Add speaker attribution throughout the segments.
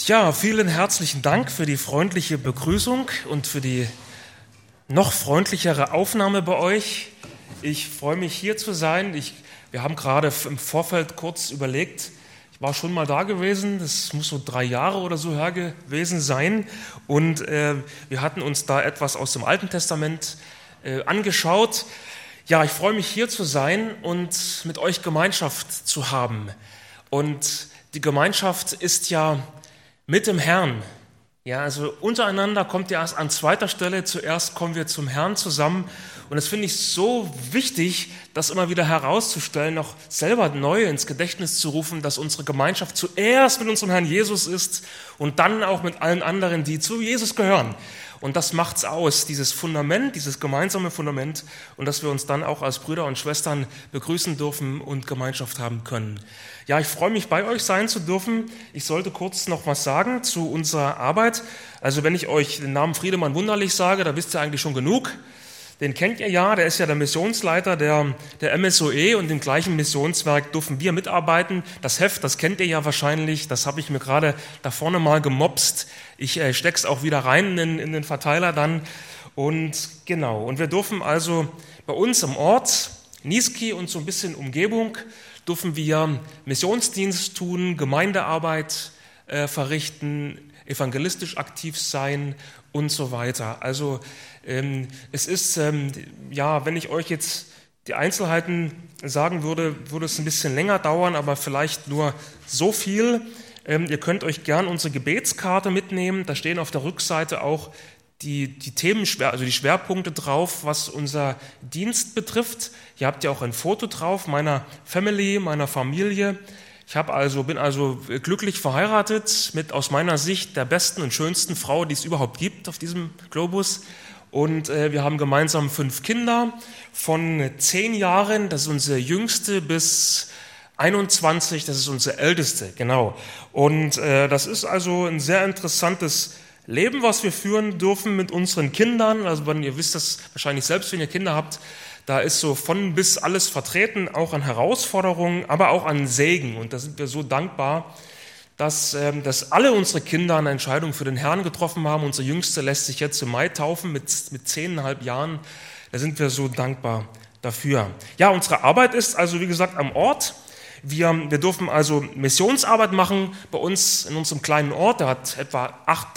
Speaker 1: Ja, vielen herzlichen Dank für die freundliche Begrüßung und für die noch freundlichere Aufnahme bei euch. Ich freue mich, hier zu sein. Wir haben gerade im Vorfeld kurz überlegt, ich war schon mal da gewesen, das muss so 3 Jahre oder so her gewesen sein. Und wir hatten uns da etwas aus dem Alten Testament angeschaut. Ja, ich freue mich, hier zu sein und mit euch Gemeinschaft zu haben. Und die Gemeinschaft ist ja mit dem Herrn. Ja, also untereinander kommt ja erst an zweiter Stelle, zuerst kommen wir zum Herrn zusammen. Und das finde ich so wichtig, das immer wieder herauszustellen, auch selber neu ins Gedächtnis zu rufen, dass unsere Gemeinschaft zuerst mit unserem Herrn Jesus ist und dann auch mit allen anderen, die zu Jesus gehören. Und das macht's aus, dieses Fundament, dieses gemeinsame Fundament, und dass wir uns dann auch als Brüder und Schwestern begrüßen dürfen und Gemeinschaft haben können. Ja, ich freue mich, bei euch sein zu dürfen. Ich sollte kurz noch was sagen zu unserer Arbeit. Also wenn ich euch den Namen Friedemann Wunderlich sage, da wisst ihr eigentlich schon genug. Den kennt ihr ja, der ist ja der Missionsleiter der MSOE, und im gleichen Missionswerk dürfen wir mitarbeiten. Das Heft, das kennt ihr ja wahrscheinlich, das habe ich mir gerade da vorne mal gemopst. Ich steck's auch wieder rein in den Verteiler dann. Und genau, und wir dürfen also bei uns im Ort, Niesky und so ein bisschen Umgebung, dürfen wir Missionsdienst tun, Gemeindearbeit verrichten, evangelistisch aktiv sein und so weiter. Also es ist, wenn ich euch jetzt die Einzelheiten sagen würde, würde es ein bisschen länger dauern, aber vielleicht nur so viel. Ihr könnt euch gern unsere Gebetskarte mitnehmen. Da stehen auf der Rückseite auch die Themen, also die Schwerpunkte drauf, was unser Dienst betrifft. Ihr habt ja auch ein Foto drauf meiner Family, meiner Familie. Ich bin also glücklich verheiratet mit aus meiner Sicht der besten und schönsten Frau, die es überhaupt gibt auf diesem Globus. Und wir haben gemeinsam 5 Kinder von 10 Jahren, das ist unsere jüngste, bis 21, das ist unsere älteste, genau. Und das ist also ein sehr interessantes Leben, was wir führen dürfen mit unseren Kindern. Also ihr wisst das wahrscheinlich selbst, wenn ihr Kinder habt, da ist so von bis alles vertreten, auch an Herausforderungen, aber auch an Segen. Und da sind wir so dankbar, dass alle unsere Kinder eine Entscheidung für den Herrn getroffen haben. Unsere Jüngste lässt sich jetzt im Mai taufen mit 10,5 Jahren. Da sind wir so dankbar dafür. Ja, unsere Arbeit ist also, wie gesagt, am Ort. Wir dürfen also Missionsarbeit machen bei uns in unserem kleinen Ort. Der hat etwa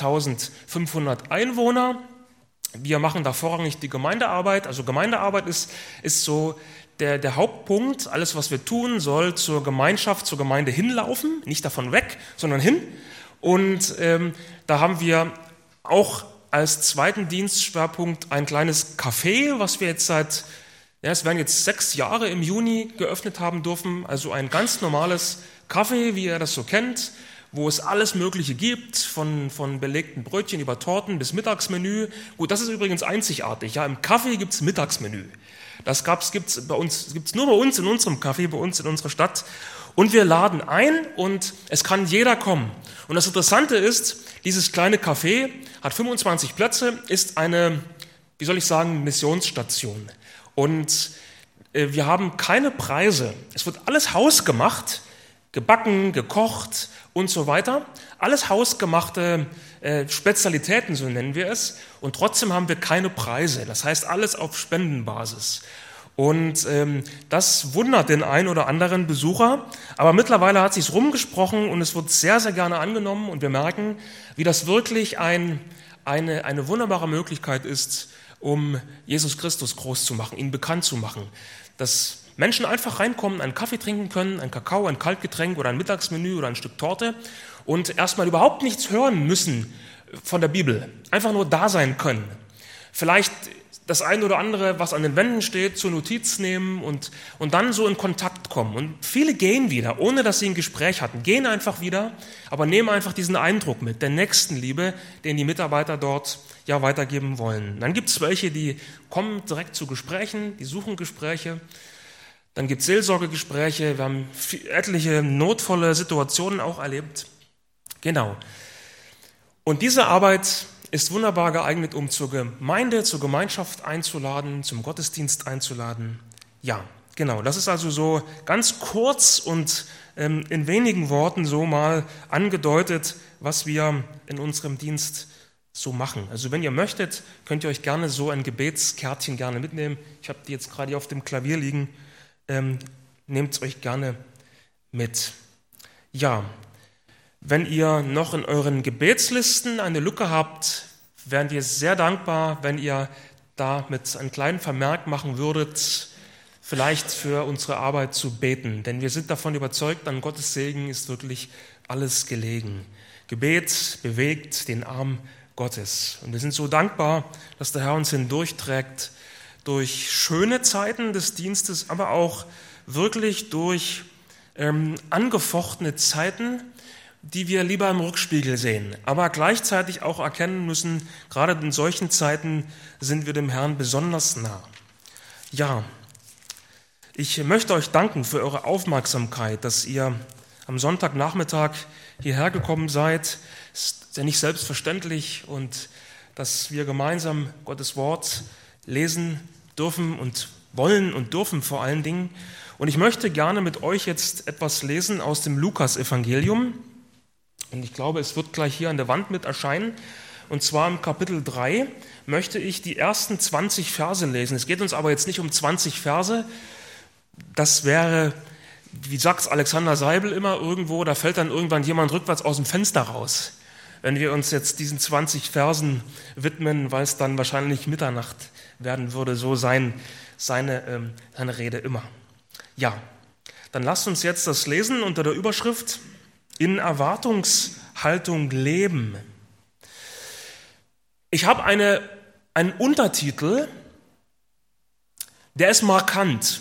Speaker 1: 8.500 Einwohner. Wir machen da vorrangig die Gemeindearbeit. Also Gemeindearbeit ist so der Hauptpunkt. Alles, was wir tun, soll zur Gemeinschaft, zur Gemeinde hinlaufen. Nicht davon weg, sondern hin. Und da haben wir auch als zweiten Dienstschwerpunkt ein kleines Café, was wir jetzt es werden jetzt 6 Jahre im Juni geöffnet haben dürfen. Also ein ganz normales Café, wie ihr das so kennt, wo es alles Mögliche gibt, von belegten Brötchen über Torten bis Mittagsmenü. Gut, das ist übrigens einzigartig. Ja, im Café gibt's Mittagsmenü. Das gibt's nur bei uns in unserem Café, bei uns in unserer Stadt. Und wir laden ein und es kann jeder kommen. Und das Interessante ist, dieses kleine Café hat 25 Plätze, ist eine, Missionsstation. Und wir haben keine Preise. Es wird alles hausgemacht, gebacken, gekocht und so weiter. Alles hausgemachte Spezialitäten, so nennen wir es. Und trotzdem haben wir keine Preise. Das heißt, alles auf Spendenbasis. Und das wundert den einen oder anderen Besucher. Aber mittlerweile hat sich's rumgesprochen und es wird sehr, sehr gerne angenommen. Und wir merken, wie das wirklich eine wunderbare Möglichkeit ist, um Jesus Christus groß zu machen, ihn bekannt zu machen. Dass Menschen einfach reinkommen, einen Kaffee trinken können, ein Kakao, ein Kaltgetränk oder ein Mittagsmenü oder ein Stück Torte und erstmal überhaupt nichts hören müssen von der Bibel. Einfach nur da sein können. Vielleicht das eine oder andere, was an den Wänden steht, zur Notiz nehmen und dann so in Kontakt kommen. Und viele gehen wieder, ohne dass sie ein Gespräch hatten. Gehen einfach wieder, aber nehmen einfach diesen Eindruck mit, der Nächstenliebe, den die Mitarbeiter dort ja weitergeben wollen. Dann gibt es welche, die kommen direkt zu Gesprächen, die suchen Gespräche. Dann gibt es Seelsorgegespräche. Wir haben etliche notvolle Situationen auch erlebt. Genau. Und diese Arbeit ist wunderbar geeignet, um zur Gemeinde, zur Gemeinschaft einzuladen, zum Gottesdienst einzuladen. Ja, Genau, das ist also so ganz kurz und in wenigen Worten so mal angedeutet, was wir in unserem Dienst so machen. Also wenn ihr möchtet, könnt ihr euch gerne so ein Gebetskärtchen gerne mitnehmen. Ich habe die jetzt gerade hier auf dem Klavier liegen. Nehmt es euch gerne mit. Ja, wenn ihr noch in euren Gebetslisten eine Lücke habt, wären wir sehr dankbar, wenn ihr da mit einem kleinen Vermerk machen würdet, vielleicht für unsere Arbeit zu beten. Denn wir sind davon überzeugt, an Gottes Segen ist wirklich alles gelegen. Gebet bewegt den Arm Gottes. Und wir sind so dankbar, dass der Herr uns hindurchträgt durch schöne Zeiten des Dienstes, aber auch wirklich durch angefochtene Zeiten, die wir lieber im Rückspiegel sehen, aber gleichzeitig auch erkennen müssen, gerade in solchen Zeiten sind wir dem Herrn besonders nah. Ja, ich möchte euch danken für eure Aufmerksamkeit, dass ihr am Sonntagnachmittag hierher gekommen seid. Ist ja nicht selbstverständlich und dass wir gemeinsam Gottes Wort lesen dürfen und wollen und dürfen vor allen Dingen. Und ich möchte gerne mit euch jetzt etwas lesen aus dem Lukas-Evangelium. Und ich glaube, es wird gleich hier an der Wand mit erscheinen. Und zwar im Kapitel 3 möchte ich die ersten 20 Verse lesen. Es geht uns aber jetzt nicht um 20 Verse. Das wäre, wie sagt Alexander Seibel immer irgendwo, da fällt dann irgendwann jemand rückwärts aus dem Fenster raus, wenn wir uns jetzt diesen 20 Versen widmen, weil es dann wahrscheinlich Mitternacht werden würde, so seine Rede immer. Ja, dann lasst uns jetzt das lesen unter der Überschrift In Erwartungshaltung leben. Ich habe einen Untertitel, der ist markant.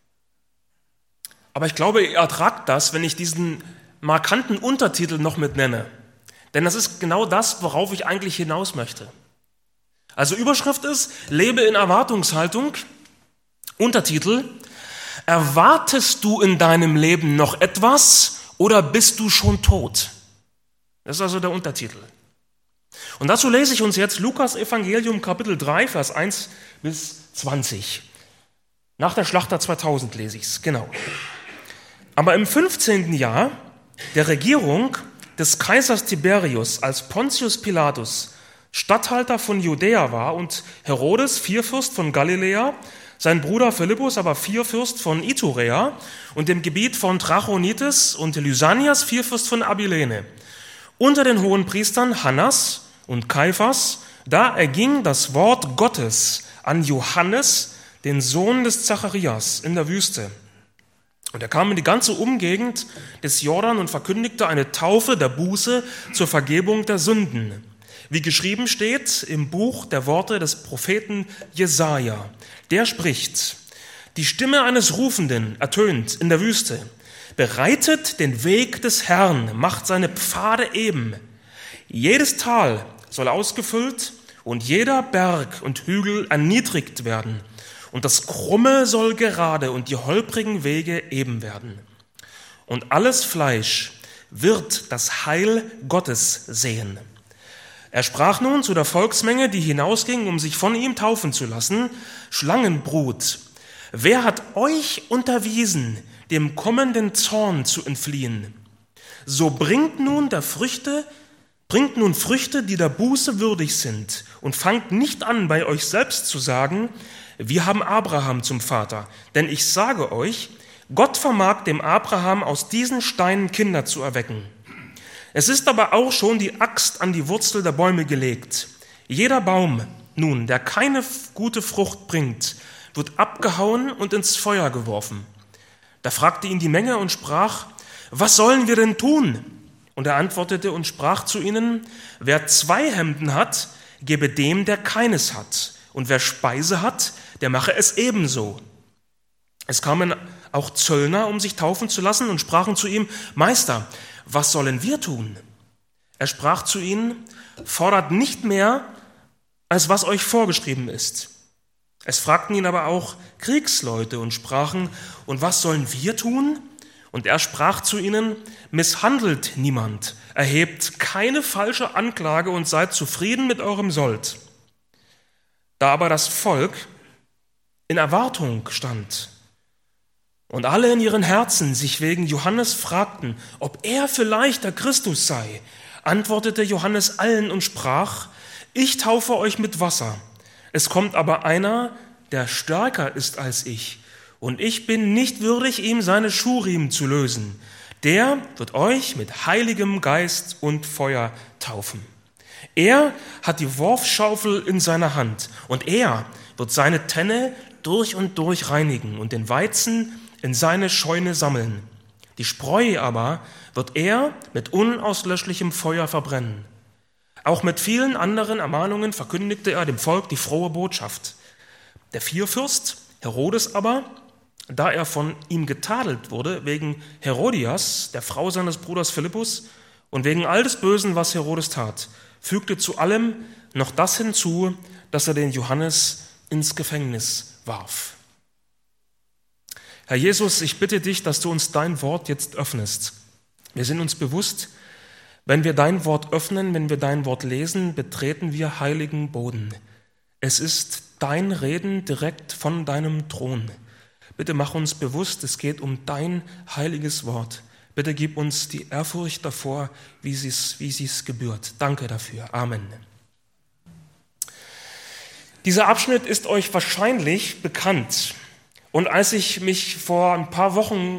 Speaker 1: Aber ich glaube, ihr ertragt das, wenn ich diesen markanten Untertitel noch mit nenne. Denn das ist genau das, worauf ich eigentlich hinaus möchte. Also Überschrift ist, lebe in Erwartungshaltung. Untertitel, erwartest du in deinem Leben noch etwas oder bist du schon tot? Das ist also der Untertitel. Und dazu lese ich uns jetzt Lukas Evangelium Kapitel 3, Vers 1 bis 20. Nach der Schlachter 2000 lese ich es, genau. Aber im 15. Jahr der Regierung des Kaisers Tiberius, als Pontius Pilatus Statthalter von Judäa war und Herodes Vierfürst von Galiläa, sein Bruder Philippus aber Vierfürst von Iturea und dem Gebiet von Trachonitis und Lysanias Vierfürst von Abilene. Unter den Hohenpriestern Hannas und Kaiphas, da erging das Wort Gottes an Johannes, den Sohn des Zacharias, in der Wüste. Und er kam in die ganze Umgegend des Jordan und verkündigte eine Taufe der Buße zur Vergebung der Sünden. Wie geschrieben steht im Buch der Worte des Propheten Jesaja. Der spricht, die Stimme eines Rufenden ertönt in der Wüste. Bereitet den Weg des Herrn, macht seine Pfade eben. Jedes Tal soll ausgefüllt und jeder Berg und Hügel erniedrigt werden. Und das Krumme soll gerade und die holprigen Wege eben werden. Und alles Fleisch wird das Heil Gottes sehen. Er sprach nun zu der Volksmenge, die hinausging, um sich von ihm taufen zu lassen, Schlangenbrut, wer hat euch unterwiesen, dem kommenden Zorn zu entfliehen? So bringt nun Früchte, die der Buße würdig sind, und fangt nicht an, bei euch selbst zu sagen, wir haben Abraham zum Vater. Denn ich sage euch, Gott vermag dem Abraham aus diesen Steinen Kinder zu erwecken. Es ist aber auch schon die Axt an die Wurzel der Bäume gelegt. Jeder Baum nun, der keine gute Frucht bringt, wird abgehauen und ins Feuer geworfen. Da fragte ihn die Menge und sprach, was sollen wir denn tun? Und er antwortete und sprach zu ihnen, wer 2 Hemden hat, gebe dem, der keines hat. Und wer Speise hat, der mache es ebenso. Es kamen auch Zöllner, um sich taufen zu lassen, und sprachen zu ihm, Meister, was sollen wir tun? Er sprach zu ihnen, fordert nicht mehr, als was euch vorgeschrieben ist. Es fragten ihn aber auch Kriegsleute und sprachen, und was sollen wir tun? Und er sprach zu ihnen, misshandelt niemand, erhebt keine falsche Anklage und seid zufrieden mit eurem Sold. Da aber das Volk in Erwartung stand, Und alle in ihren Herzen sich wegen Johannes fragten, ob er vielleicht der Christus sei, antwortete Johannes allen und sprach: Ich taufe euch mit Wasser. Es kommt aber einer, der stärker ist als ich, und ich bin nicht würdig, ihm seine Schuhriemen zu lösen. Der wird euch mit Heiligem Geist und Feuer taufen. Er hat die Worfschaufel in seiner Hand, und er wird seine Tenne durch und durch reinigen und den Weizen in seine Scheune sammeln. Die Spreu aber wird er mit unauslöschlichem Feuer verbrennen. Auch mit vielen anderen Ermahnungen verkündigte er dem Volk die frohe Botschaft. Der Vierfürst, Herodes aber, da er von ihm getadelt wurde wegen Herodias, der Frau seines Bruders Philippus, und wegen all des Bösen, was Herodes tat, fügte zu allem noch das hinzu, dass er den Johannes ins Gefängnis warf. Herr Jesus, ich bitte dich, dass du uns dein Wort jetzt öffnest. Wir sind uns bewusst, wenn wir dein Wort öffnen, wenn wir dein Wort lesen, betreten wir heiligen Boden. Es ist dein Reden direkt von deinem Thron. Bitte mach uns bewusst, es geht um dein heiliges Wort. Bitte gib uns die Ehrfurcht davor, wie sie's gebührt. Danke dafür. Amen. Dieser Abschnitt ist euch wahrscheinlich bekannt. Und als ich mich vor ein paar Wochen,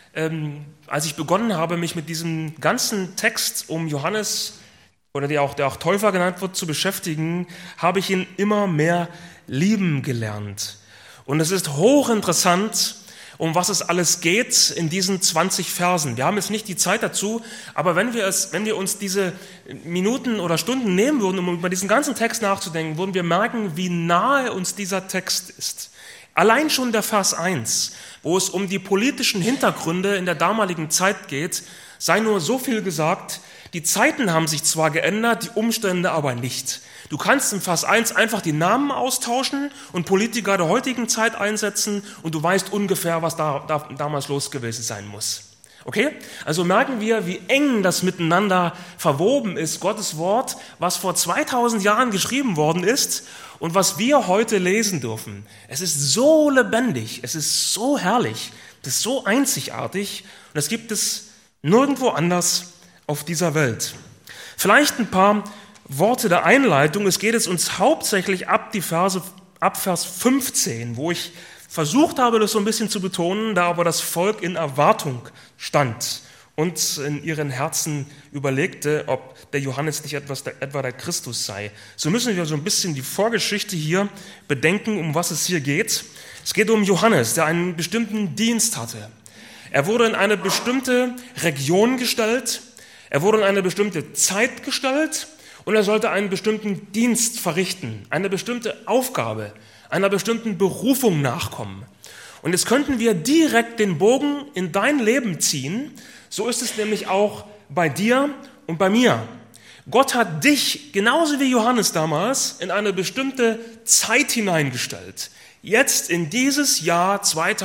Speaker 1: als ich begonnen habe, mich mit diesem ganzen Text um Johannes, oder der auch Täufer genannt wird, zu beschäftigen, habe ich ihn immer mehr lieben gelernt. Und es ist hochinteressant, um was es alles geht in diesen 20 Versen. Wir haben jetzt nicht die Zeit dazu, aber wenn wir uns diese Minuten oder Stunden nehmen würden, um über diesen ganzen Text nachzudenken, würden wir merken, wie nahe uns dieser Text ist. Allein schon der Vers 1, wo es um die politischen Hintergründe in der damaligen Zeit geht, sei nur so viel gesagt: Die Zeiten haben sich zwar geändert, die Umstände aber nicht. Du kannst im Vers 1 einfach die Namen austauschen und Politiker der heutigen Zeit einsetzen und du weißt ungefähr, was damals los gewesen sein muss. Okay? Also merken wir, wie eng das miteinander verwoben ist, Gottes Wort, was vor 2000 Jahren geschrieben worden ist und was wir heute lesen dürfen. Es ist so lebendig, es ist so herrlich, es ist so einzigartig und das gibt es nirgendwo anders auf dieser Welt. Vielleicht ein paar Worte der Einleitung. Es geht es uns hauptsächlich ab Vers 15, wo ich versucht habe, das so ein bisschen zu betonen, da aber das Volk in Erwartung stand und in ihren Herzen überlegte, ob der Johannes nicht etwa der Christus sei. So müssen wir so ein bisschen die Vorgeschichte hier bedenken, um was es hier geht. Es geht um Johannes, der einen bestimmten Dienst hatte. Er wurde in eine bestimmte Region gestellt, er wurde in eine bestimmte Zeit gestellt und er sollte einen bestimmten Dienst verrichten, eine bestimmte Aufgabe, einer bestimmten Berufung nachkommen. Und jetzt könnten wir direkt den Bogen in dein Leben ziehen. So ist es nämlich auch bei dir und bei mir. Gott hat dich, genauso wie Johannes damals, in eine bestimmte Zeit hineingestellt. Jetzt in dieses Jahr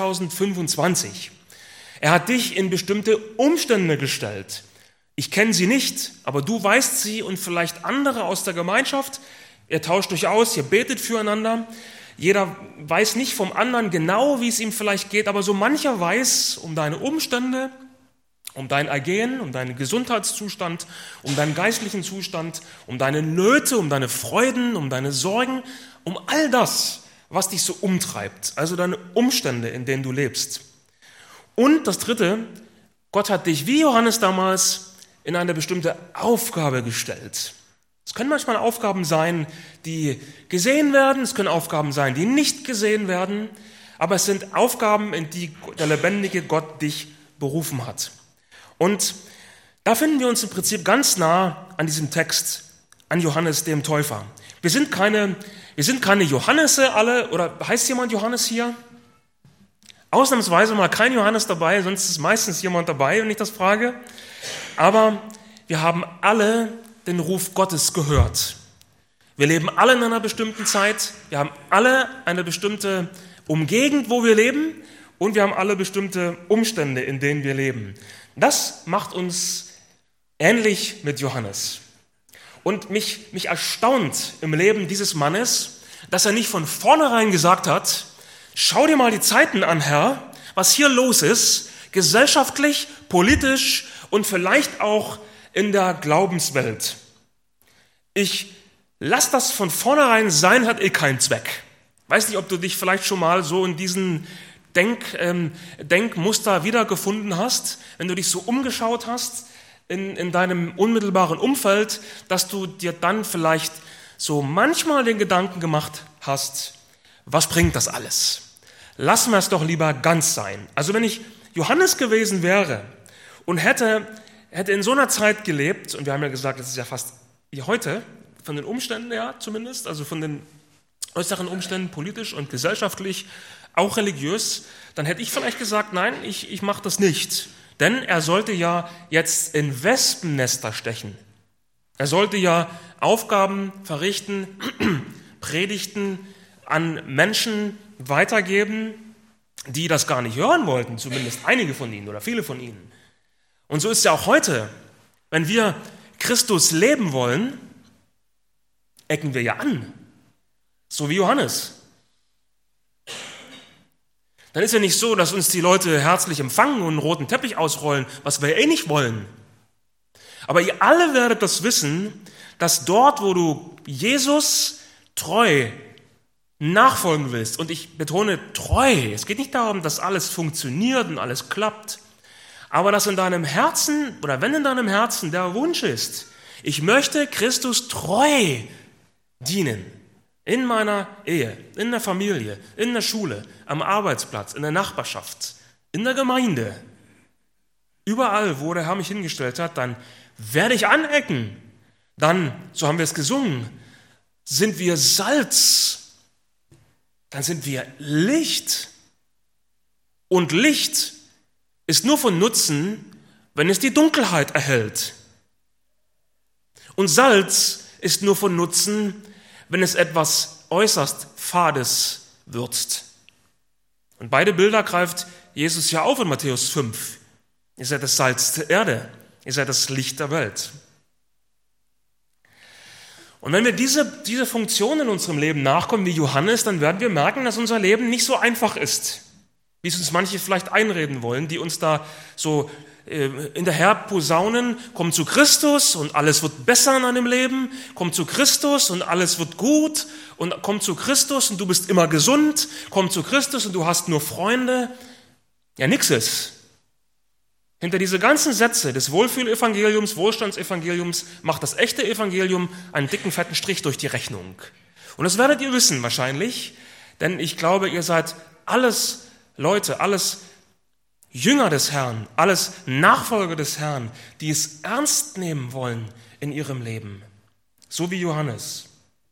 Speaker 1: 2025. Er hat dich in bestimmte Umstände gestellt. Ich kenne sie nicht, aber du weißt sie und vielleicht andere aus der Gemeinschaft. Ihr tauscht euch aus, ihr betet füreinander. Jeder weiß nicht vom anderen genau, wie es ihm vielleicht geht, aber so mancher weiß um deine Umstände, um dein Ergehen, um deinen Gesundheitszustand, um deinen geistlichen Zustand, um deine Nöte, um deine Freuden, um deine Sorgen, um all das, was dich so umtreibt, also deine Umstände, in denen du lebst. Und das Dritte, Gott hat dich wie Johannes damals in eine bestimmte Aufgabe gestellt. Es können manchmal Aufgaben sein, die gesehen werden, es können Aufgaben sein, die nicht gesehen werden, aber es sind Aufgaben, in die der lebendige Gott dich berufen hat. Und da finden wir uns im Prinzip ganz nah an diesem Text, an Johannes dem Täufer. Wir sind keine Johannese alle, oder heißt jemand Johannes hier? Ausnahmsweise mal kein Johannes dabei, sonst ist meistens jemand dabei, wenn ich das frage. Aber wir haben alle den Ruf Gottes gehört. Wir leben alle in einer bestimmten Zeit, wir haben alle eine bestimmte Umgegend, wo wir leben, und wir haben alle bestimmte Umstände, in denen wir leben. Das macht uns ähnlich mit Johannes. Und mich erstaunt im Leben dieses Mannes, dass er nicht von vornherein gesagt hat: Schau dir mal die Zeiten an, Herr, was hier los ist, gesellschaftlich, politisch und vielleicht auch in der Glaubenswelt. Ich lasse das von vornherein sein, hat keinen Zweck. Weiß nicht, ob du dich vielleicht schon mal so in diesen Denkmuster wiedergefunden hast, wenn du dich so umgeschaut hast in deinem unmittelbaren Umfeld, dass du dir dann vielleicht so manchmal den Gedanken gemacht hast, was bringt das alles? Lassen wir es doch lieber ganz sein. Also wenn ich Johannes gewesen wäre und hätte in so einer Zeit gelebt, und wir haben ja gesagt, das ist ja fast wie heute, von den Umständen her zumindest, also von den äußeren Umständen, politisch und gesellschaftlich, auch religiös, dann hätte ich vielleicht gesagt, nein, ich mache das nicht. Denn er sollte ja jetzt in Wespennester stechen. Er sollte ja Aufgaben verrichten, Predigten an Menschen weitergeben, die das gar nicht hören wollten, zumindest einige von ihnen oder viele von ihnen. Und so ist es ja auch heute, wenn wir Christus leben wollen, ecken wir ja an, so wie Johannes. Dann ist ja nicht so, dass uns die Leute herzlich empfangen und einen roten Teppich ausrollen, was wir nicht wollen. Aber ihr alle werdet das wissen, dass dort, wo du Jesus treu nachfolgen willst, und ich betone treu, es geht nicht darum, dass alles funktioniert und alles klappt, aber dass in deinem Herzen, oder wenn in deinem Herzen der Wunsch ist, ich möchte Christus treu dienen, in meiner Ehe, in der Familie, in der Schule, am Arbeitsplatz, in der Nachbarschaft, in der Gemeinde, überall, wo der Herr mich hingestellt hat, dann werde ich anecken. Dann, so haben wir es gesungen, sind wir Salz, dann sind wir Licht. Und Licht ist nur von Nutzen, wenn es die Dunkelheit erhellt. Und Salz ist nur von Nutzen, wenn es etwas äußerst Fades würzt. Und beide Bilder greift Jesus ja auf in Matthäus 5. Ihr seid das Salz der Erde, ihr seid das Licht der Welt. Und wenn wir diese Funktion in unserem Leben nachkommen wie Johannes, dann werden wir merken, dass unser Leben nicht so einfach ist, wie es uns manche vielleicht einreden wollen, die uns da so hinterher posaunen, komm zu Christus und alles wird besser in deinem Leben, komm zu Christus und alles wird gut und komm zu Christus und du bist immer gesund, komm zu Christus und du hast nur Freunde. Ja, nix ist. Hinter diese ganzen Sätze des Wohlfühlevangeliums, Wohlstandsevangeliums macht das echte Evangelium einen dicken, fetten Strich durch die Rechnung. Und das werdet ihr wissen wahrscheinlich, denn ich glaube, ihr seid alles Leute, alles Jünger des Herrn, alles Nachfolger des Herrn, die es ernst nehmen wollen in ihrem Leben. So wie Johannes.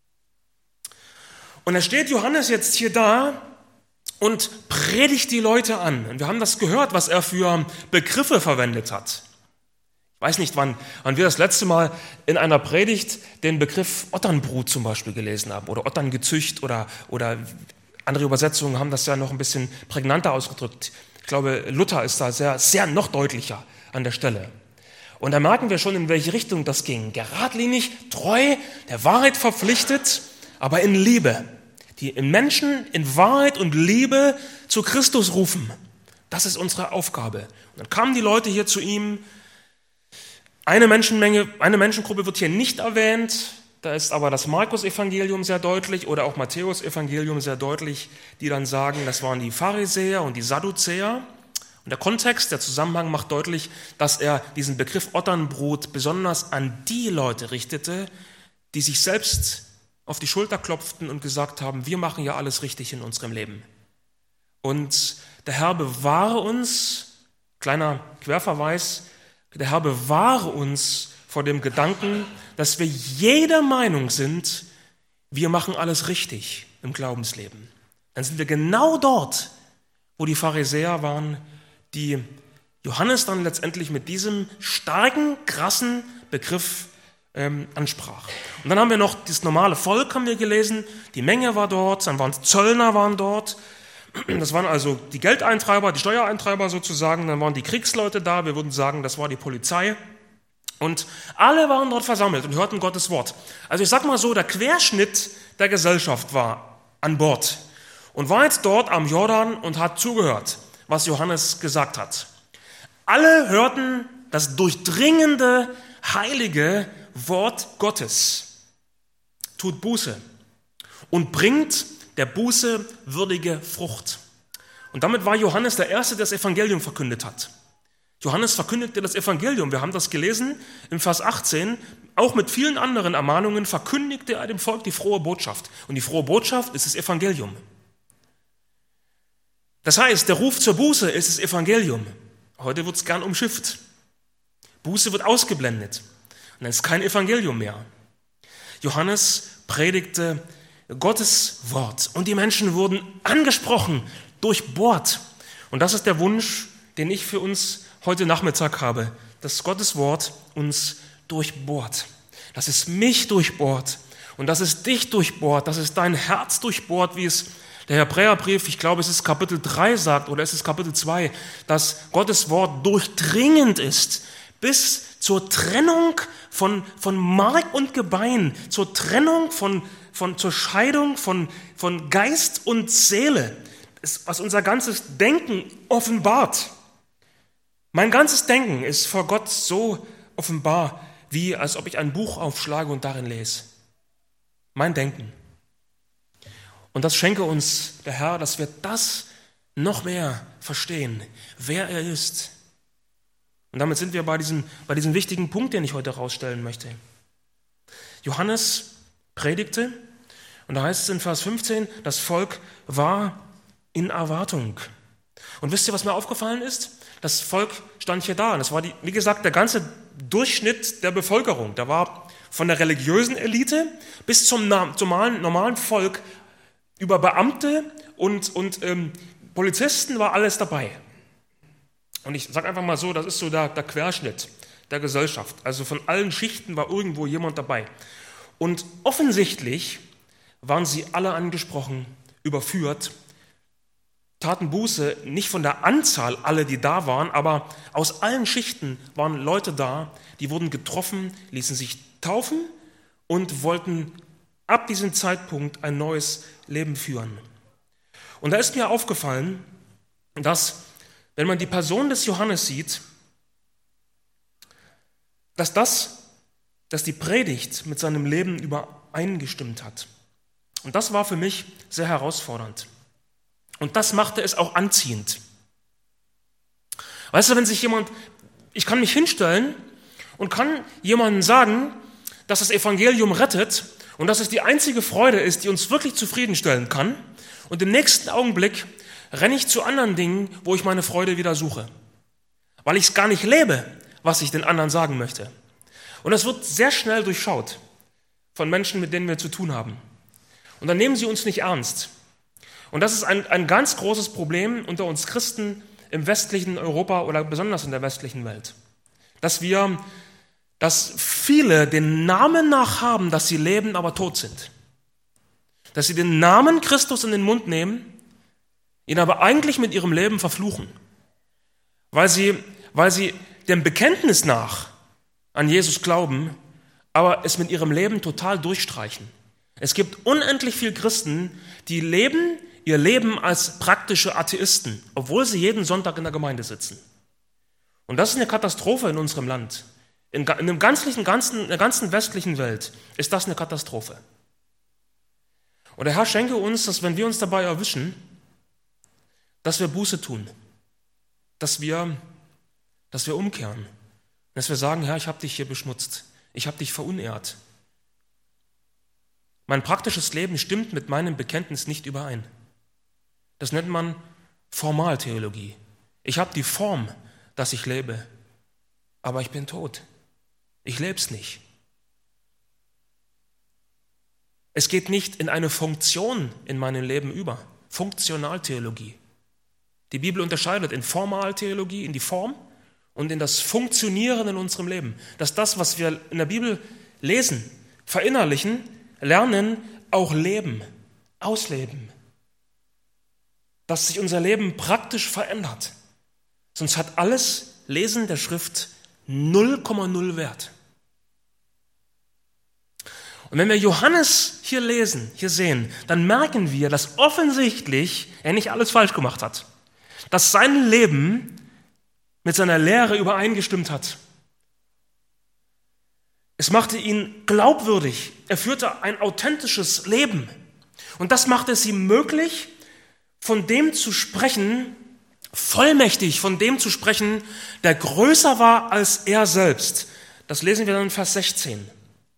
Speaker 1: Und da steht Johannes jetzt hier da und predigt die Leute an. Und wir haben das gehört, was er für Begriffe verwendet hat. Ich weiß nicht, wann wir das letzte Mal in einer Predigt den Begriff Otternbrut zum Beispiel gelesen haben oder Otterngezücht oder andere Übersetzungen haben das ja noch ein bisschen prägnanter ausgedrückt. Ich glaube, Luther ist da sehr, sehr noch deutlicher an der Stelle. Und da merken wir schon, in welche Richtung das ging. Geradlinig, treu, der Wahrheit verpflichtet, aber in Liebe. Die in Menschen in Wahrheit und Liebe zu Christus rufen. Das ist unsere Aufgabe. Und dann kamen die Leute hier zu ihm. Eine Menschengruppe wird hier nicht erwähnt. Da ist aber das Markus-Evangelium sehr deutlich oder auch Matthäus-Evangelium sehr deutlich, die dann sagen, das waren die Pharisäer und die Sadduzäer. Und der Kontext, der Zusammenhang macht deutlich, dass er diesen Begriff Otternbrut besonders an die Leute richtete, die sich selbst auf die Schulter klopften und gesagt haben, wir machen ja alles richtig in unserem Leben. Und der Herr bewahre uns, kleiner Querverweis, der Herr bewahre uns vor dem Gedanken, dass wir jeder Meinung sind, wir machen alles richtig im Glaubensleben. Dann sind wir genau dort, wo die Pharisäer waren, die Johannes dann letztendlich mit diesem starken, krassen Begriff ansprach. Und dann haben wir noch das normale Volk, haben wir gelesen, die Menge war dort, dann waren Zöllner waren dort, das waren also die Geldeintreiber, die Steuereintreiber sozusagen, dann waren die Kriegsleute da, wir würden sagen, das war die Polizei. Und alle waren dort versammelt und hörten Gottes Wort. Also ich sag mal so, der Querschnitt der Gesellschaft war an Bord und war jetzt dort am Jordan und hat zugehört, was Johannes gesagt hat. Alle hörten das durchdringende, heilige Wort Gottes. Tut Buße und bringt der Buße würdige Frucht. Und damit war Johannes der Erste, der das Evangelium verkündet hat. Johannes verkündigte das Evangelium. Wir haben das gelesen im Vers 18. Auch mit vielen anderen Ermahnungen verkündigte er dem Volk die frohe Botschaft. Und die frohe Botschaft ist das Evangelium. Das heißt, der Ruf zur Buße ist das Evangelium. Heute wird es gern umschifft. Buße wird ausgeblendet. Und dann ist kein Evangelium mehr. Johannes predigte Gottes Wort. Und die Menschen wurden angesprochen, durchbohrt. Und das ist der Wunsch, den ich für uns heute Nachmittag habe, dass Gottes Wort uns durchbohrt. Dass es mich durchbohrt und dass es dich durchbohrt, dass es dein Herz durchbohrt, wie es der Hebräerbrief, ich glaube es ist Kapitel 3 sagt oder es ist Kapitel 2, dass Gottes Wort durchdringend ist, bis zur Trennung von Mark und Gebein, zur Trennung zur Scheidung von Geist und Seele, was unser ganzes Denken offenbart. Mein ganzes Denken ist vor Gott so offenbar, wie als ob ich ein Buch aufschlage und darin lese. Mein Denken. Und das schenke uns der Herr, dass wir das noch mehr verstehen, wer er ist. Und damit sind wir bei diesem wichtigen Punkt, den ich heute herausstellen möchte. Johannes predigte, und da heißt es in Vers 15, das Volk war in Erwartung. Und wisst ihr, was mir aufgefallen ist? Das Volk stand hier da. Und das war, wie gesagt, der ganze Durchschnitt der Bevölkerung. Da war von der religiösen Elite bis zum normalen Volk über Beamte und Polizisten war alles dabei. Und ich sage einfach mal so, das ist so der Querschnitt der Gesellschaft. Also von allen Schichten war irgendwo jemand dabei. Und offensichtlich waren sie alle angesprochen, überführt, taten Buße, nicht von der Anzahl alle, die da waren, aber aus allen Schichten waren Leute da, die wurden getroffen, ließen sich taufen und wollten ab diesem Zeitpunkt ein neues Leben führen. Und da ist mir aufgefallen, dass, wenn man die Person des Johannes sieht, dass die Predigt mit seinem Leben übereingestimmt hat. Und das war für mich sehr herausfordernd. Und das machte es auch anziehend. Weißt du, wenn sich ich kann mich hinstellen und kann jemandem sagen, dass das Evangelium rettet und dass es die einzige Freude ist, die uns wirklich zufriedenstellen kann. Und im nächsten Augenblick renne ich zu anderen Dingen, wo ich meine Freude wieder suche. Weil ich es gar nicht lebe, was ich den anderen sagen möchte. Und das wird sehr schnell durchschaut von Menschen, mit denen wir zu tun haben. Und dann nehmen sie uns nicht ernst. Und das ist ein ganz großes Problem unter uns Christen im westlichen Europa oder besonders in der westlichen Welt. Dass viele den Namen nach haben, dass sie leben, aber tot sind. Dass sie den Namen Christus in den Mund nehmen, ihn aber eigentlich mit ihrem Leben verfluchen. Weil sie dem Bekenntnis nach an Jesus glauben, aber es mit ihrem Leben total durchstreichen. Es gibt unendlich viele Christen, die leben ihr Leben als praktische Atheisten, obwohl sie jeden Sonntag in der Gemeinde sitzen. Und das ist eine Katastrophe in unserem Land. In der ganzen westlichen Welt ist das eine Katastrophe. Und der Herr schenke uns, dass wenn wir uns dabei erwischen, dass wir Buße tun, dass wir umkehren, dass wir sagen, Herr, ich habe dich hier beschmutzt, ich habe dich verunehrt. Mein praktisches Leben stimmt mit meinem Bekenntnis nicht überein. Das nennt man Formaltheologie. Ich habe die Form, dass ich lebe, aber ich bin tot. Ich lebe es nicht. Es geht nicht in eine Funktion in meinem Leben über. Funktionaltheologie. Die Bibel unterscheidet in Formaltheologie, in die Form und in das Funktionieren in unserem Leben. Dass das, was wir in der Bibel lesen, verinnerlichen, lernen, auch leben, ausleben. Dass sich unser Leben praktisch verändert. Sonst hat alles Lesen der Schrift 0,0 Wert. Und wenn wir Johannes hier lesen, hier sehen, dann merken wir, dass offensichtlich er nicht alles falsch gemacht hat. dass sein Leben mit seiner Lehre übereingestimmt hat. Es machte ihn glaubwürdig. Er führte ein authentisches Leben. Und das machte es ihm möglich, von dem zu sprechen, vollmächtig von dem zu sprechen, der größer war als er selbst. Das lesen wir dann in Vers 16.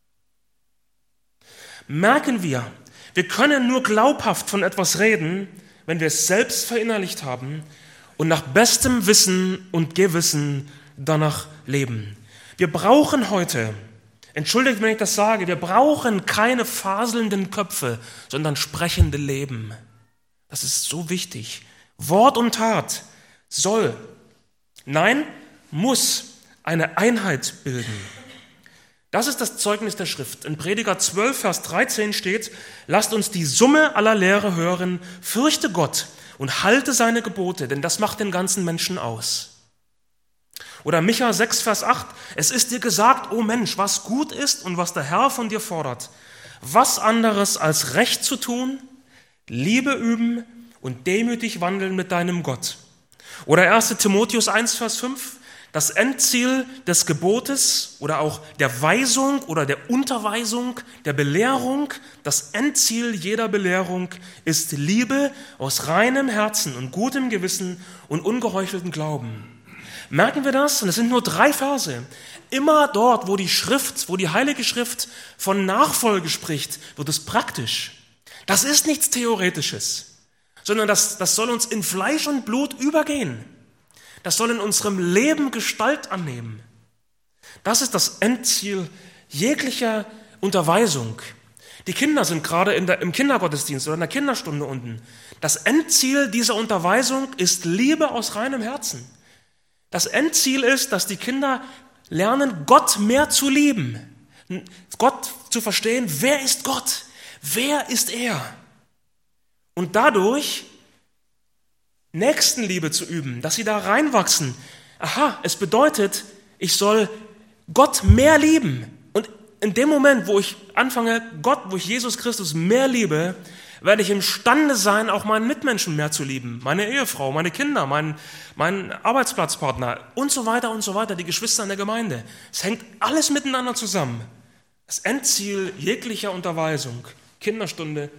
Speaker 1: Merken wir können nur glaubhaft von etwas reden, wenn wir es selbst verinnerlicht haben und nach bestem Wissen und Gewissen danach leben. Wir brauchen heute, entschuldigt, wenn ich das sage, wir brauchen keine faselnden Köpfe, sondern sprechende Leben. Das ist so wichtig. Wort und Tat soll, nein, muss eine Einheit bilden. Das ist das Zeugnis der Schrift. In Prediger 12, Vers 13 steht, lasst uns die Summe aller Lehre hören, fürchte Gott und halte seine Gebote, denn das macht den ganzen Menschen aus. Oder Micha 6, Vers 8, es ist dir gesagt, o Mensch, was gut ist und was der Herr von dir fordert, was anderes als Recht zu tun, Liebe üben und demütig wandeln mit deinem Gott. Oder 1. Timotheus 1, Vers 5, das Endziel des Gebotes oder auch der Weisung oder der Unterweisung, der Belehrung, das Endziel jeder Belehrung ist Liebe aus reinem Herzen und gutem Gewissen und ungeheuchelten Glauben. Merken wir das? Und es sind nur 3 Verse. Immer dort, wo die Heilige Schrift von Nachfolge spricht, wird es praktisch. Das ist nichts Theoretisches, sondern das soll uns in Fleisch und Blut übergehen. Das soll in unserem Leben Gestalt annehmen. Das ist das Endziel jeglicher Unterweisung. Die Kinder sind gerade im Kindergottesdienst oder in der Kinderstunde unten. Das Endziel dieser Unterweisung ist Liebe aus reinem Herzen. Das Endziel ist, dass die Kinder lernen, Gott mehr zu lieben. Gott zu verstehen, wer ist Gott? Wer ist er? Und dadurch Nächstenliebe zu üben, dass sie da reinwachsen. Aha, es bedeutet, ich soll Gott mehr lieben. Und in dem Moment, wo ich anfange, wo ich Jesus Christus mehr liebe, werde ich imstande sein, auch meinen Mitmenschen mehr zu lieben. Meine Ehefrau, meine Kinder, meinen Arbeitsplatzpartner und so weiter, die Geschwister in der Gemeinde. Es hängt alles miteinander zusammen. Das Endziel jeglicher Unterweisung, Kinderstunde,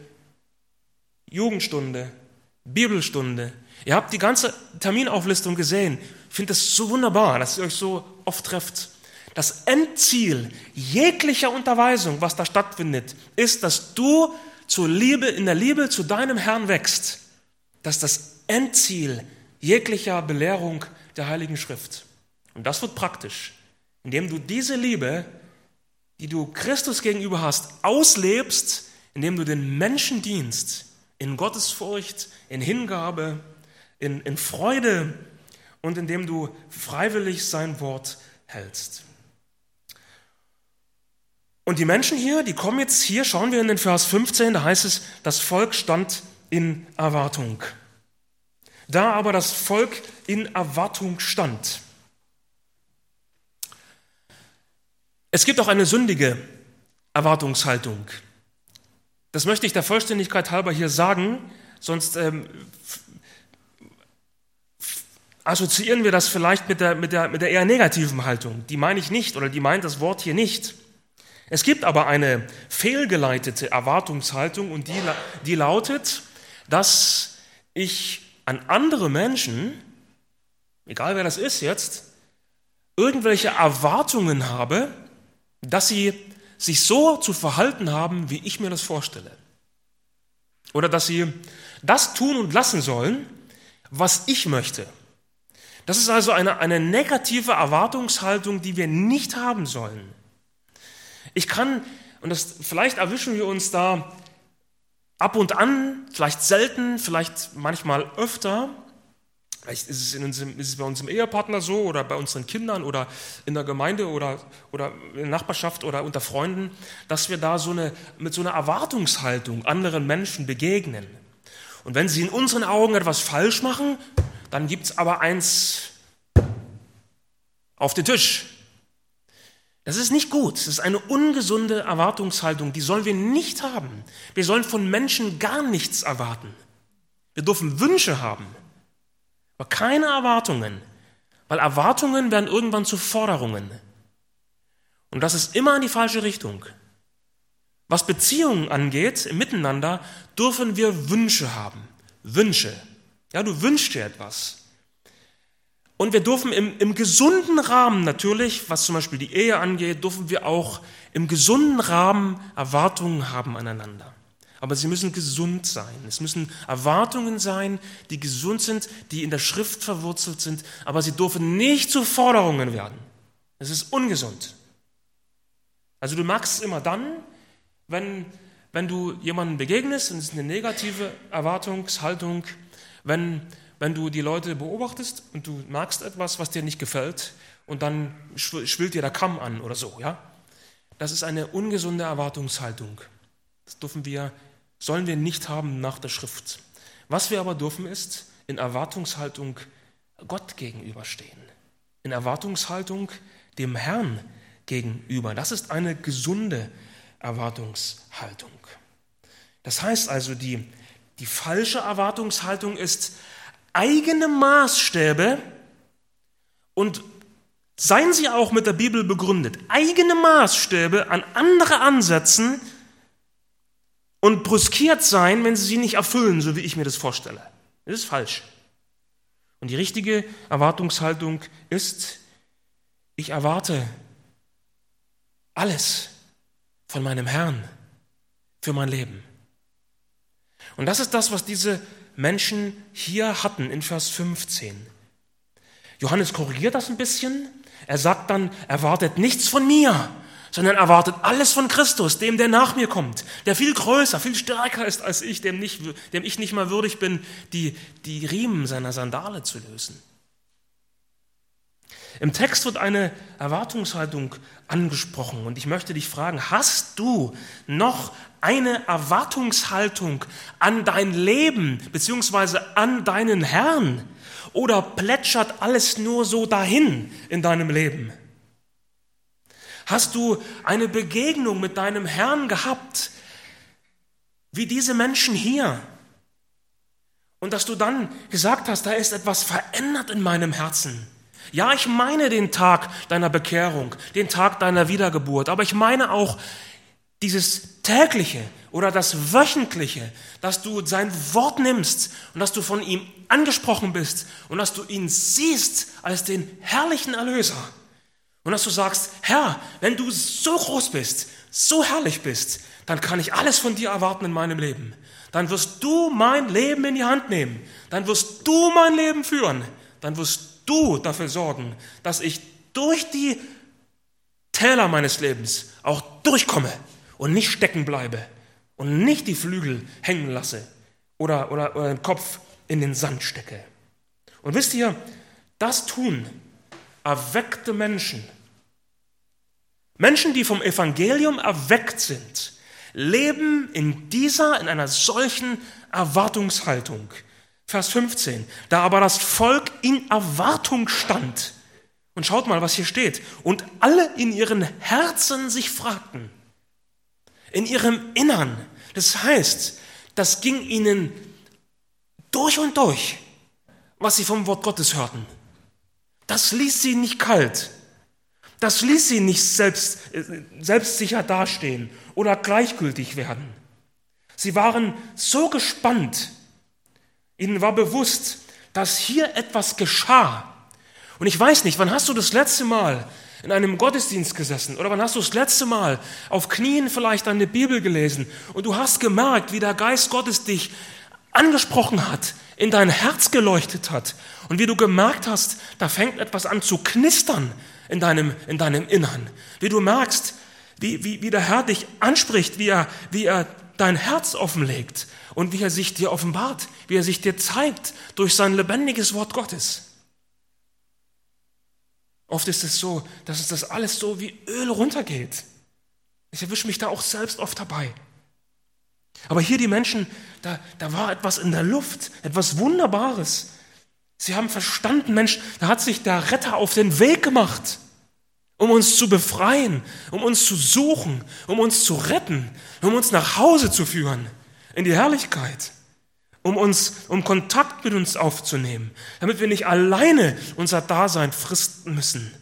Speaker 1: Jugendstunde, Bibelstunde. Ihr habt die ganze Terminauflistung gesehen. Ich finde das so wunderbar, dass ihr euch so oft trefft. Das Endziel jeglicher Unterweisung, was da stattfindet, ist, dass du in der Liebe zu deinem Herrn wächst. Das ist das Endziel jeglicher Belehrung der Heiligen Schrift. Und das wird praktisch, indem du diese Liebe, die du Christus gegenüber hast, auslebst, indem du den Menschen dienst, in Gottesfurcht, in Hingabe, in Freude und indem du freiwillig sein Wort hältst. Und die Menschen hier, die kommen jetzt, hier schauen wir in den Vers 15, da heißt es, das Volk stand in Erwartung. Da aber das Volk in Erwartung stand. Es gibt auch eine sündige Erwartungshaltung. Das möchte ich der Vollständigkeit halber hier sagen, sonst assoziieren wir das vielleicht mit der eher negativen Haltung. Die meine ich nicht oder die meint das Wort hier nicht. Es gibt aber eine fehlgeleitete Erwartungshaltung und die lautet, dass ich an andere Menschen, egal wer das ist jetzt, irgendwelche Erwartungen habe, dass sie sich so zu verhalten haben, wie ich mir das vorstelle. Oder dass sie das tun und lassen sollen, was ich möchte. Das ist also eine negative Erwartungshaltung, die wir nicht haben sollen. Vielleicht erwischen wir uns da ab und an, vielleicht selten, vielleicht manchmal öfter. Vielleicht ist es bei uns im Ehepartner so oder bei unseren Kindern oder in der Gemeinde oder in der Nachbarschaft oder unter Freunden, dass wir da mit so einer Erwartungshaltung anderen Menschen begegnen. Und wenn sie in unseren Augen etwas falsch machen, dann gibt es aber eins auf den Tisch. Das ist nicht gut. Das ist eine ungesunde Erwartungshaltung. Die sollen wir nicht haben. Wir sollen von Menschen gar nichts erwarten. Wir dürfen Wünsche haben. Aber keine Erwartungen, weil Erwartungen werden irgendwann zu Forderungen. Und das ist immer in die falsche Richtung. Was Beziehungen angeht, im Miteinander, dürfen wir Wünsche haben. Wünsche. Ja, du wünschst dir etwas. Und wir dürfen im gesunden Rahmen natürlich, was zum Beispiel die Ehe angeht, dürfen wir auch im gesunden Rahmen Erwartungen haben aneinander. Aber sie müssen gesund sein. Es müssen Erwartungen sein, die gesund sind, die in der Schrift verwurzelt sind, aber sie dürfen nicht zu Forderungen werden. Es ist ungesund. Also du magst es immer dann, wenn du jemandem begegnest, und es ist eine negative Erwartungshaltung, wenn du die Leute beobachtest und du magst etwas, was dir nicht gefällt, und dann schwillt dir der Kamm an oder so, ja? Das ist eine ungesunde Erwartungshaltung. Das sollen wir nicht haben nach der Schrift. Was wir aber dürfen, ist in Erwartungshaltung Gott gegenüberstehen. In Erwartungshaltung dem Herrn gegenüber. Das ist eine gesunde Erwartungshaltung. Das heißt also, die falsche Erwartungshaltung ist eigene Maßstäbe, und seien sie auch mit der Bibel begründet, eigene Maßstäbe an andere ansetzen und brüskiert sein, wenn sie sie nicht erfüllen, so wie ich mir das vorstelle. Das ist falsch. Und die richtige Erwartungshaltung ist, ich erwarte alles von meinem Herrn für mein Leben. Und das ist das, was diese Menschen hier hatten in Vers 15. Johannes korrigiert das ein bisschen. Er sagt dann, erwartet nichts von mir, sondern erwartet alles von Christus, dem, der nach mir kommt, der viel größer, viel stärker ist als ich, dem ich nicht mal würdig bin, die Riemen seiner Sandale zu lösen. Im Text wird eine Erwartungshaltung angesprochen, und ich möchte dich fragen, hast du noch eine Erwartungshaltung an dein Leben bzw. an deinen Herrn, oder plätschert alles nur so dahin in deinem Leben? Hast du eine Begegnung mit deinem Herrn gehabt, wie diese Menschen hier, und dass du dann gesagt hast, da ist etwas verändert in meinem Herzen? Ja, ich meine den Tag deiner Bekehrung, den Tag deiner Wiedergeburt, aber ich meine auch dieses tägliche oder das wöchentliche, dass du sein Wort nimmst und dass du von ihm angesprochen bist und dass du ihn siehst als den herrlichen Erlöser und dass du sagst, Herr, wenn du so groß bist, so herrlich bist, dann kann ich alles von dir erwarten in meinem Leben. Dann wirst du mein Leben in die Hand nehmen, dann wirst du mein Leben führen, dann wirst du dafür sorgen, dass ich durch die Täler meines Lebens auch durchkomme und nicht stecken bleibe und nicht die Flügel hängen lasse oder den Kopf in den Sand stecke. Und wisst ihr, das tun erweckte Menschen. Menschen, die vom Evangelium erweckt sind, leben in einer solchen Erwartungshaltung. Vers 15, da aber das Volk in Erwartung stand. Und schaut mal, was hier steht. Und alle in ihren Herzen sich fragten. In ihrem Innern. Das heißt, das ging ihnen durch und durch, was sie vom Wort Gottes hörten. Das ließ sie nicht kalt. Das ließ sie nicht selbstsicher dastehen oder gleichgültig werden. Sie waren so gespannt. Ihnen war bewusst, dass hier etwas geschah. Und ich weiß nicht, wann hast du das letzte Mal in einem Gottesdienst gesessen oder wann hast du das letzte Mal auf Knien vielleicht eine Bibel gelesen und du hast gemerkt, wie der Geist Gottes dich angesprochen hat, in dein Herz geleuchtet hat und wie du gemerkt hast, da fängt etwas an zu knistern in deinem Innern. Wie du merkst, wie der Herr dich anspricht, wie er dein Herz offenlegt und wie er sich dir offenbart, wie er sich dir zeigt durch sein lebendiges Wort Gottes. Oft ist es so, dass es das alles so wie Öl runtergeht. Ich erwische mich da auch selbst oft dabei. Aber hier die Menschen, da war etwas in der Luft, etwas Wunderbares. Sie haben verstanden, Mensch, da hat sich der Retter auf den Weg gemacht, um uns zu befreien, um uns zu suchen, um uns zu retten, um uns nach Hause zu führen, in die Herrlichkeit. um Kontakt mit uns aufzunehmen, damit wir nicht alleine unser Dasein fristen müssen.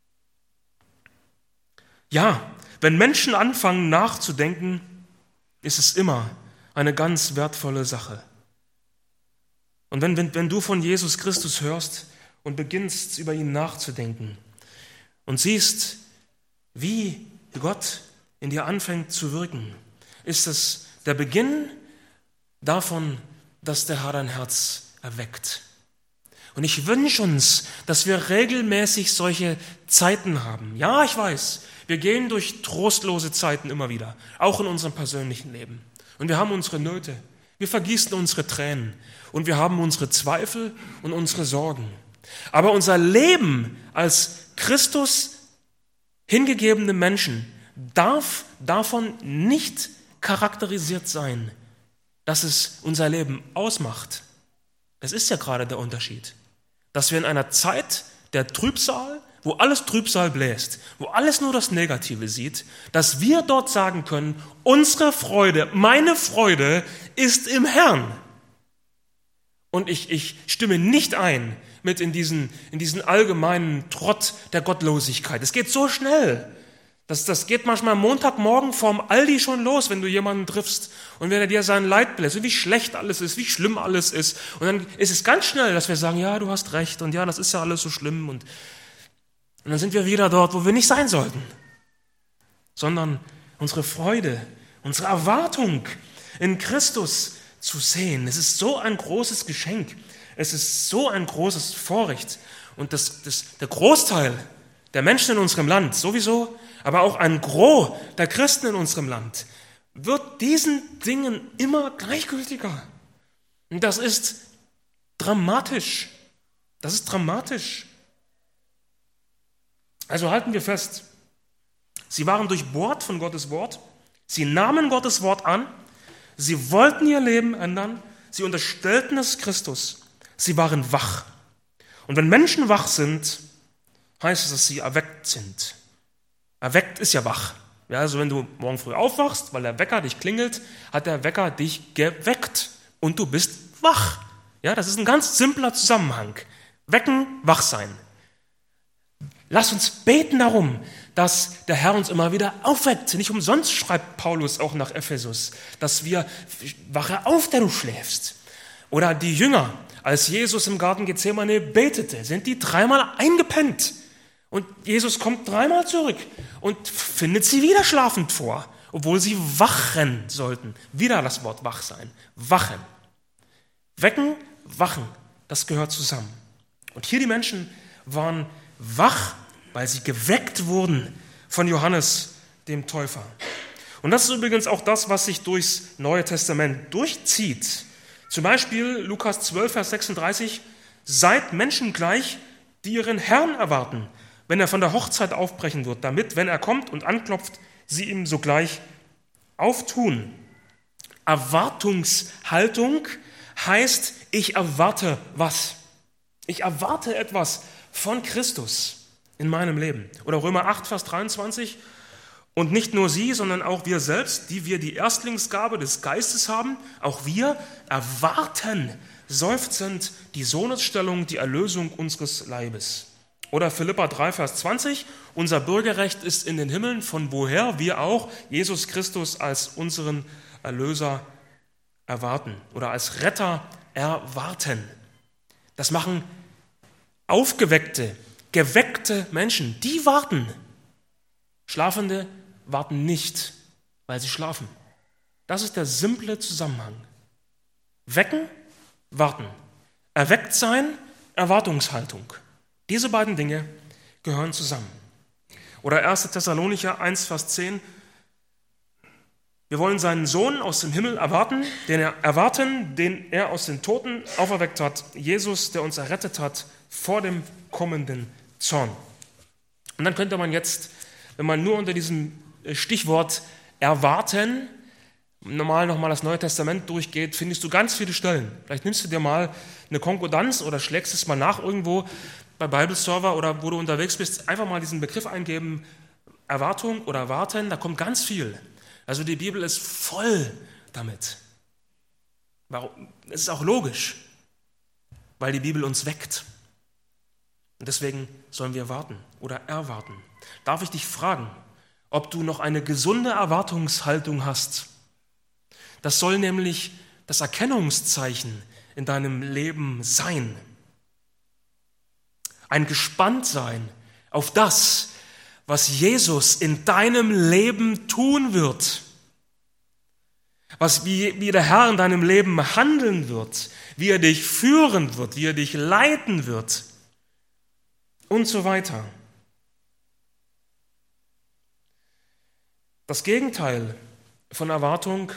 Speaker 1: Ja, wenn Menschen anfangen nachzudenken, ist es immer eine ganz wertvolle Sache. Und wenn du von Jesus Christus hörst und beginnst, über ihn nachzudenken und siehst, wie Gott in dir anfängt zu wirken, ist es der Beginn davon, dass der Herr dein Herz erweckt. Und ich wünsche uns, dass wir regelmäßig solche Zeiten haben. Ja, ich weiß, wir gehen durch trostlose Zeiten immer wieder, auch in unserem persönlichen Leben. Und wir haben unsere Nöte, wir vergießen unsere Tränen und wir haben unsere Zweifel und unsere Sorgen. Aber unser Leben als Christus hingegebene Menschen darf davon nicht charakterisiert sein, dass es unser Leben ausmacht. Das ist ja gerade der Unterschied. Dass wir in einer Zeit der Trübsal, wo alles Trübsal bläst, wo alles nur das Negative sieht, dass wir dort sagen können, unsere Freude, meine Freude ist im Herrn. Und ich stimme nicht ein mit in diesen allgemeinen Trott der Gottlosigkeit. Es geht so schnell. Das geht manchmal Montagmorgen vorm Aldi schon los, wenn du jemanden triffst und wenn er dir sein Leid bläst, wie schlecht alles ist, wie schlimm alles ist. Und dann ist es ganz schnell, dass wir sagen, ja, du hast recht und ja, das ist ja alles so schlimm. Und dann sind wir wieder dort, wo wir nicht sein sollten, sondern unsere Freude, unsere Erwartung in Christus zu sehen. Es ist so ein großes Geschenk, es ist so ein großes Vorrecht. Und der Großteil der Menschen in unserem Land sowieso, aber auch ein Gros der Christen in unserem Land wird diesen Dingen immer gleichgültiger. Und das ist dramatisch. Das ist dramatisch. Also halten wir fest, sie waren durchbohrt von Gottes Wort, sie nahmen Gottes Wort an, sie wollten ihr Leben ändern, sie unterstellten es Christus, sie waren wach. Und wenn Menschen wach sind, heißt es, dass sie erweckt sind. Erweckt ist ja wach. Ja, also wenn du morgen früh aufwachst, weil der Wecker dich klingelt, hat der Wecker dich geweckt und du bist wach. Ja, das ist ein ganz simpler Zusammenhang. Wecken, wach sein. Lass uns beten darum, dass der Herr uns immer wieder aufweckt. Nicht umsonst schreibt Paulus auch nach Ephesus, dass wir, wache auf, der du schläfst. Oder die Jünger, als Jesus im Garten Gethsemane betete, sind die 3-mal eingepennt. Und Jesus kommt 3-mal zurück und findet sie wieder schlafend vor, obwohl sie wachen sollten. Wieder das Wort wach sein. Wachen. Wecken, wachen, das gehört zusammen. Und hier die Menschen waren wach, weil sie geweckt wurden von Johannes dem Täufer. Und das ist übrigens auch das, was sich durchs Neue Testament durchzieht. Zum Beispiel Lukas 12, Vers 36, seid Menschen gleich, die ihren Herrn erwarten, wenn er von der Hochzeit aufbrechen wird, damit, wenn er kommt und anklopft, sie ihm sogleich auftun. Erwartungshaltung heißt, ich erwarte was. Ich erwarte etwas von Christus in meinem Leben. Oder Römer 8, Vers 23, und nicht nur sie, sondern auch wir selbst, die wir die Erstlingsgabe des Geistes haben, auch wir erwarten seufzend die Sohnesstellung, die Erlösung unseres Leibes. Oder Philipper 3, Vers 20, unser Bürgerrecht ist in den Himmeln, von woher wir auch Jesus Christus als unseren Erlöser erwarten oder als Retter erwarten. Das machen aufgeweckte, geweckte Menschen, die warten. Schlafende warten nicht, weil sie schlafen. Das ist der simple Zusammenhang. Wecken, warten. Erweckt sein, Erwartungshaltung. Diese beiden Dinge gehören zusammen. Oder 1. Thessalonicher 1, Vers 10. Wir wollen seinen Sohn aus dem Himmel erwarten, den er aus den Toten auferweckt hat, Jesus, der uns errettet hat vor dem kommenden Zorn. Und dann könnte man jetzt, wenn man nur unter diesem Stichwort erwarten, normal nochmal das Neue Testament durchgeht, findest du ganz viele Stellen. Vielleicht nimmst du dir mal eine Konkordanz oder schlägst es mal nach irgendwo bei Bibleserver oder wo du unterwegs bist, einfach mal diesen Begriff eingeben, Erwartung oder Erwarten, da kommt ganz viel. Also die Bibel ist voll damit. Warum? Es ist auch logisch, weil die Bibel uns weckt. Und deswegen sollen wir warten oder erwarten. Darf ich dich fragen, ob du noch eine gesunde Erwartungshaltung hast? Das soll nämlich das Erkennungszeichen in deinem Leben sein. Ein Gespanntsein auf das, was Jesus in deinem Leben tun wird. Wie der Herr in deinem Leben handeln wird, wie er dich führen wird, wie er dich leiten wird und so weiter. Das Gegenteil von Erwartung,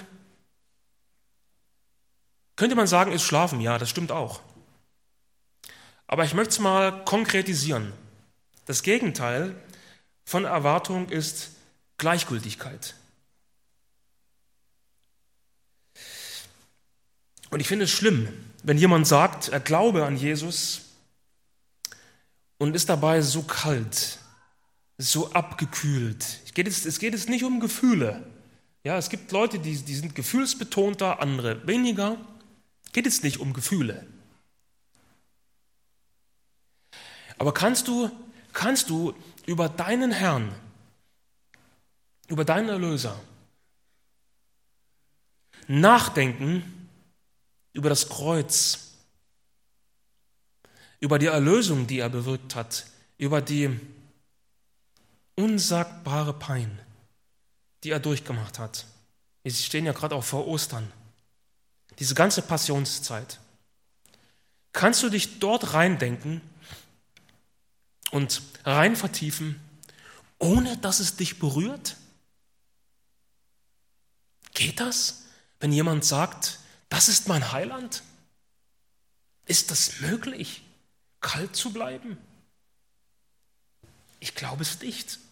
Speaker 1: könnte man sagen, ist Schlafen. Ja, das stimmt auch. Aber ich möchte es mal konkretisieren. Das Gegenteil von Erwartung ist Gleichgültigkeit. Und ich finde es schlimm, wenn jemand sagt, er glaube an Jesus und ist dabei so kalt, so abgekühlt. Es geht jetzt nicht um Gefühle. Ja, es gibt Leute, die sind gefühlsbetonter, andere weniger. Es geht jetzt nicht um Gefühle. Aber kannst du über deinen Herrn, über deinen Erlöser nachdenken, über das Kreuz, über die Erlösung, die er bewirkt hat, über die unsagbare Pein, die er durchgemacht hat. Wir stehen ja gerade auch vor Ostern. Diese ganze Passionszeit. Kannst du dich dort reindenken und rein vertiefen, ohne dass es dich berührt? Geht das, wenn jemand sagt, das ist mein Heiland? Ist das möglich, kalt zu bleiben? Ich glaube es nicht.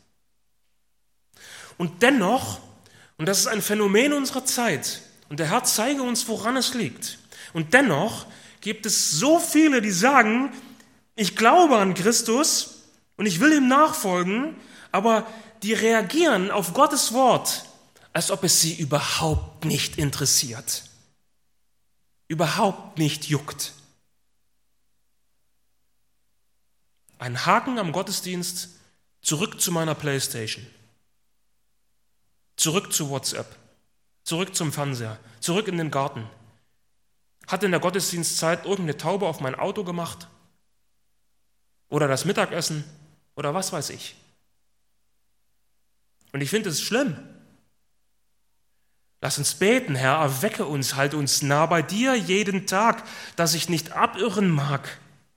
Speaker 1: Und dennoch, und das ist ein Phänomen unserer Zeit, und der Herr zeige uns, woran es liegt, und dennoch gibt es so viele, die sagen, ich glaube an Christus und ich will ihm nachfolgen, aber die reagieren auf Gottes Wort, als ob es sie überhaupt nicht interessiert, überhaupt nicht juckt. Ein Haken am Gottesdienst, zurück zu meiner Playstation, zurück zu WhatsApp, zurück zum Fernseher, zurück in den Garten. Hat in der Gottesdienstzeit irgendeine Taube auf mein Auto gemacht? Oder das Mittagessen? Oder was weiß ich? Und ich finde es schlimm. Lass uns beten, Herr, erwecke uns, halte uns nah bei dir jeden Tag, dass ich nicht abirren mag.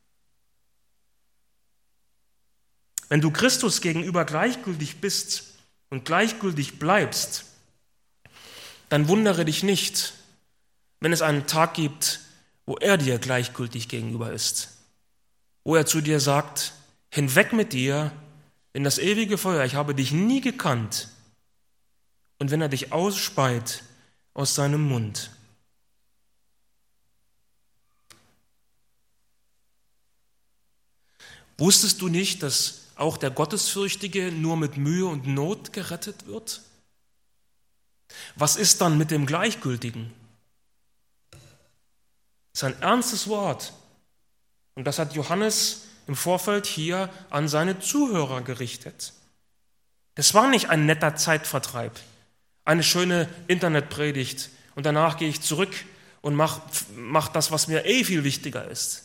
Speaker 1: Wenn du Christus gegenüber gleichgültig bist und gleichgültig bleibst, dann wundere dich nicht, wenn es einen Tag gibt, wo er dir gleichgültig gegenüber ist, wo er zu dir sagt, hinweg mit dir in das ewige Feuer, ich habe dich nie gekannt. Und wenn er dich ausspeit aus seinem Mund. Wusstest du nicht, dass auch der Gottesfürchtige nur mit Mühe und Not gerettet wird? Was ist dann mit dem Gleichgültigen? Das ist ein ernstes Wort. Und das hat Johannes im Vorfeld hier an seine Zuhörer gerichtet. Das war nicht ein netter Zeitvertreib, eine schöne Internetpredigt und danach gehe ich zurück und mach das, was mir viel wichtiger ist.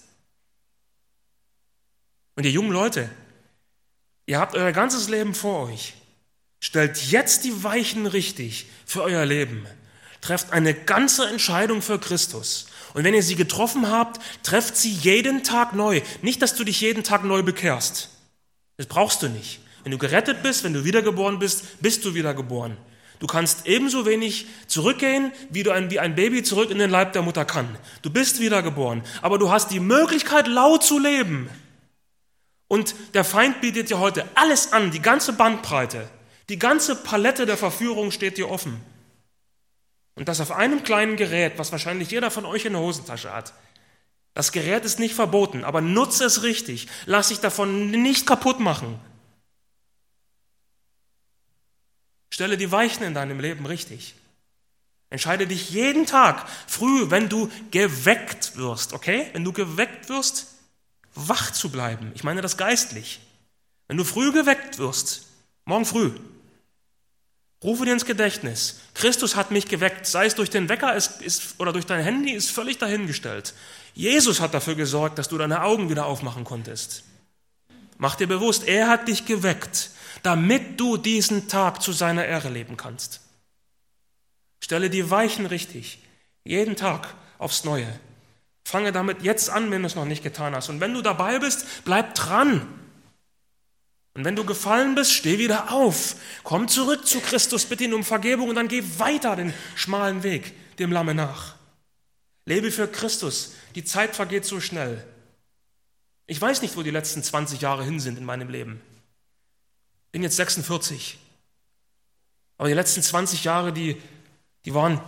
Speaker 1: Und ihr jungen Leute, ihr habt euer ganzes Leben vor euch. Stellt jetzt die Weichen richtig für euer Leben. Trefft eine ganze Entscheidung für Christus. Und wenn ihr sie getroffen habt, trefft sie jeden Tag neu. Nicht, dass du dich jeden Tag neu bekehrst. Das brauchst du nicht. Wenn du gerettet bist, wenn du wiedergeboren bist, bist du wiedergeboren. Du kannst ebenso wenig zurückgehen, wie ein Baby zurück in den Leib der Mutter kann. Du bist wiedergeboren, aber du hast die Möglichkeit, laut zu leben. Und der Feind bietet dir heute alles an, die ganze Bandbreite, die ganze Palette der Verführung steht dir offen. Und das auf einem kleinen Gerät, was wahrscheinlich jeder von euch in der Hosentasche hat. Das Gerät ist nicht verboten, aber nutze es richtig. Lass dich davon nicht kaputt machen. Stelle die Weichen in deinem Leben richtig. Entscheide dich jeden Tag früh, wenn du geweckt wirst, okay? Wenn du geweckt wirst, wach zu bleiben. Ich meine das geistlich. Wenn du früh geweckt wirst, morgen früh, rufe dir ins Gedächtnis, Christus hat mich geweckt, sei es durch den Wecker oder durch dein Handy, ist völlig dahingestellt. Jesus hat dafür gesorgt, dass du deine Augen wieder aufmachen konntest. Mach dir bewusst, er hat dich geweckt, damit du diesen Tag zu seiner Ehre leben kannst. Stelle die Weichen richtig, jeden Tag aufs Neue. Fange damit jetzt an, wenn du es noch nicht getan hast. Und wenn du dabei bist, bleib dran. Und wenn du gefallen bist, steh wieder auf. Komm zurück zu Christus, bitte ihn um Vergebung und dann geh weiter den schmalen Weg, dem Lamme nach. Lebe für Christus. Die Zeit vergeht so schnell. Ich weiß nicht, wo die letzten 20 Jahre hin sind in meinem Leben. Ich bin jetzt 46. Aber die letzten 20 Jahre, die waren...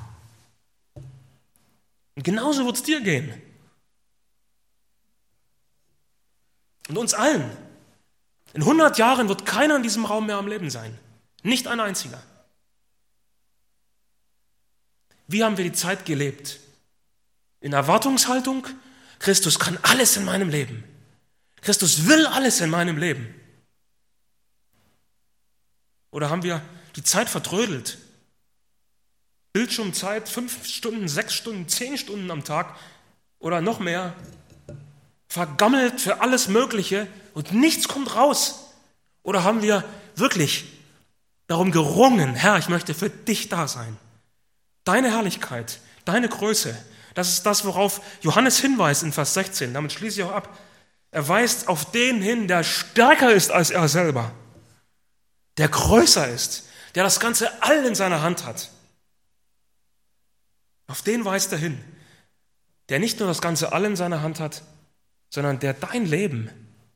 Speaker 1: Und genauso wird es dir gehen. Und uns allen. In 100 Jahren wird keiner in diesem Raum mehr am Leben sein. Nicht ein einziger. Wie haben wir die Zeit gelebt? In Erwartungshaltung? Christus kann alles in meinem Leben. Christus will alles in meinem Leben. Oder haben wir die Zeit vertrödelt? Bildschirmzeit 5 Stunden, 6 Stunden, 10 Stunden am Tag oder noch mehr, vergammelt für alles Mögliche und nichts kommt raus. Oder haben wir wirklich darum gerungen, Herr, ich möchte für dich da sein. Deine Herrlichkeit, deine Größe, das ist das, worauf Johannes hinweist in Vers 16. Damit schließe ich auch ab. Er weist auf den hin, der stärker ist als er selber, der größer ist, der das ganze All in seiner Hand hat. Auf den weist er hin, der nicht nur das ganze All in seiner Hand hat, sondern der dein Leben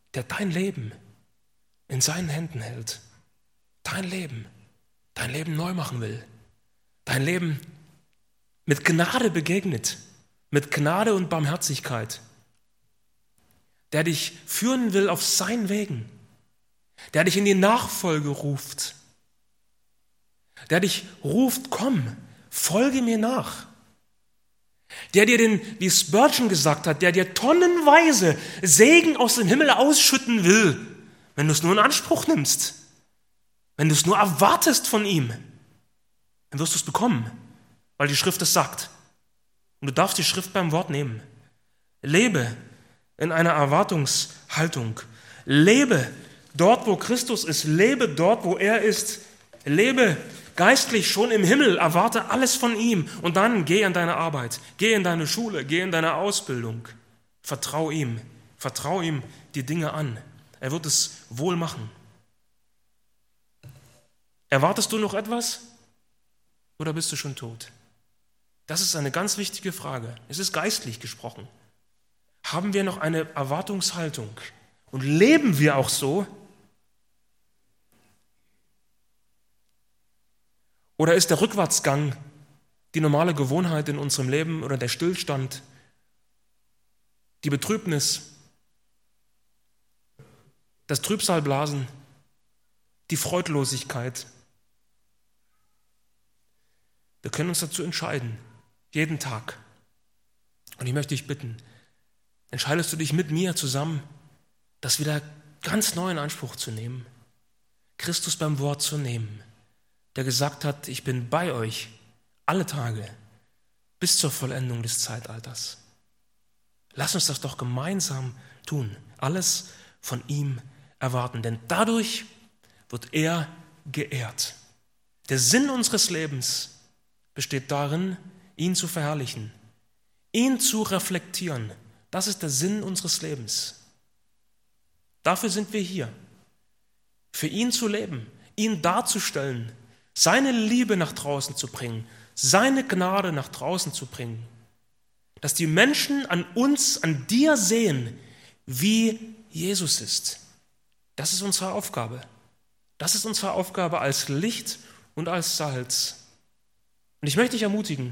Speaker 1: in seinen Händen hält. Dein Leben neu machen will. Dein Leben mit Gnade begegnet, mit Gnade und Barmherzigkeit. Der dich führen will auf seinen Wegen. Der dich in die Nachfolge ruft. Der dich ruft, komm, folge mir nach. Der dir wie Spurgeon gesagt hat, der dir tonnenweise Segen aus dem Himmel ausschütten will, wenn du es nur in Anspruch nimmst, wenn du es nur erwartest von ihm, dann wirst du es bekommen, weil die Schrift es sagt. Und du darfst die Schrift beim Wort nehmen. Lebe in einer Erwartungshaltung. Lebe dort, wo Christus ist. Lebe dort, wo er ist. Lebe geistlich schon im Himmel, erwarte alles von ihm und dann geh an deine Arbeit, geh in deine Schule, geh in deine Ausbildung. Vertrau ihm die Dinge an. Er wird es wohl machen. Erwartest du noch etwas oder bist du schon tot? Das ist eine ganz wichtige Frage. Es ist geistlich gesprochen. Haben wir noch eine Erwartungshaltung und leben wir auch so? Oder ist der Rückwärtsgang die normale Gewohnheit in unserem Leben oder der Stillstand, die Betrübnis, das Trübsalblasen, die Freudlosigkeit? Wir können uns dazu entscheiden, jeden Tag. Und ich möchte dich bitten, entscheidest du dich mit mir zusammen, das wieder ganz neu in Anspruch zu nehmen, Christus beim Wort zu nehmen, der gesagt hat, ich bin bei euch alle Tage bis zur Vollendung des Zeitalters. Lass uns das doch gemeinsam tun, alles von ihm erwarten, denn dadurch wird er geehrt. Der Sinn unseres Lebens besteht darin, ihn zu verherrlichen, ihn zu reflektieren. Das ist der Sinn unseres Lebens. Dafür sind wir hier, für ihn zu leben, ihn darzustellen, seine Liebe nach draußen zu bringen, seine Gnade nach draußen zu bringen, dass die Menschen an uns, an dir sehen, wie Jesus ist. Das ist unsere Aufgabe. Das ist unsere Aufgabe als Licht und als Salz. Und ich möchte dich ermutigen,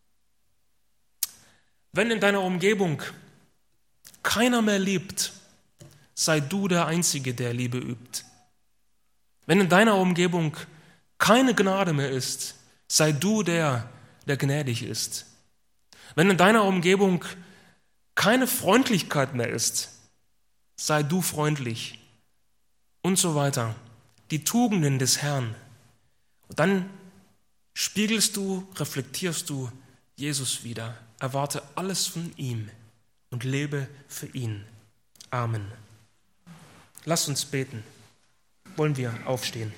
Speaker 1: wenn in deiner Umgebung keiner mehr liebt, sei du der Einzige, der Liebe übt. Wenn in deiner Umgebung keine Gnade mehr ist, sei du der, der gnädig ist. Wenn in deiner Umgebung keine Freundlichkeit mehr ist, sei du freundlich und so weiter. Die Tugenden des Herrn. Und dann spiegelst du, reflektierst du Jesus wieder. Erwarte alles von ihm und lebe für ihn. Amen. Lass uns beten. Wollen wir aufstehen.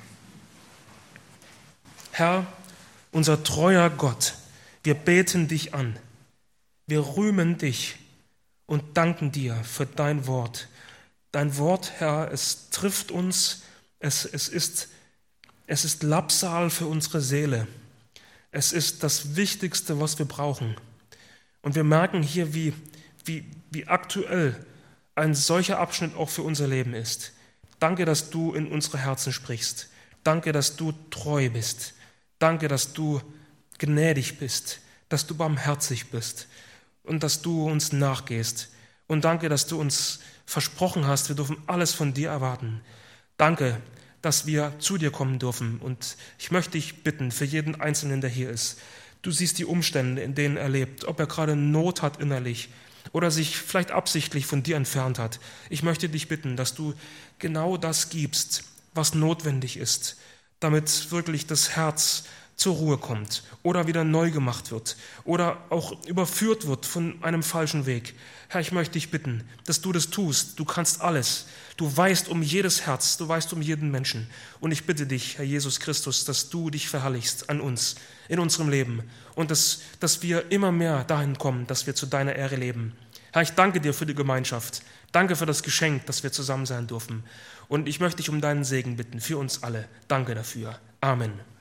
Speaker 1: Herr, unser treuer Gott, wir beten dich an. Wir rühmen dich und danken dir für dein Wort. Dein Wort, Herr, es trifft uns, es ist Labsal für unsere Seele. Es ist das Wichtigste, was wir brauchen. Und wir merken hier, wie aktuell ein solcher Abschnitt auch für unser Leben ist. Danke, dass du in unsere Herzen sprichst. Danke, dass du treu bist. Danke, dass du gnädig bist, dass du barmherzig bist und dass du uns nachgehst. Und danke, dass du uns versprochen hast, wir dürfen alles von dir erwarten. Danke, dass wir zu dir kommen dürfen. Und ich möchte dich bitten, für jeden Einzelnen, der hier ist, du siehst die Umstände, in denen er lebt, ob er gerade Not hat innerlich oder sich vielleicht absichtlich von dir entfernt hat. Ich möchte dich bitten, dass du genau das gibst, was notwendig ist, damit wirklich das Herz zur Ruhe kommt oder wieder neu gemacht wird oder auch überführt wird von einem falschen Weg. Herr, ich möchte dich bitten, dass du das tust. Du kannst alles. Du weißt um jedes Herz, du weißt um jeden Menschen. Und ich bitte dich, Herr Jesus Christus, dass du dich verherrlichst an uns, in unserem Leben und dass wir immer mehr dahin kommen, dass wir zu deiner Ehre leben. Herr, ich danke dir für die Gemeinschaft. Danke für das Geschenk, dass wir zusammen sein dürfen. Und ich möchte dich um deinen Segen bitten, für uns alle. Danke dafür. Amen.